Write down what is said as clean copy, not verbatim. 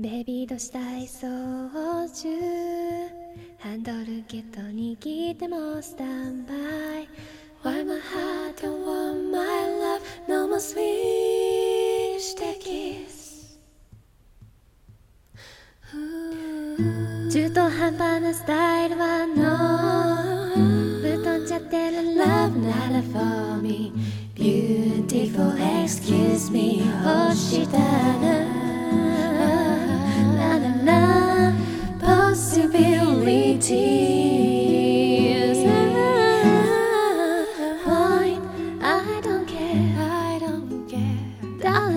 ベビーとしたい操縦ハンドルギュッと握ってもスタンバイ Why my heart don't want my love No more switch the kiss 中途半端なスタイルは No ぶっ飛んじゃってる Love なら for me Beautiful excuse me 欲したらPossibilities Fine, I don't care, darling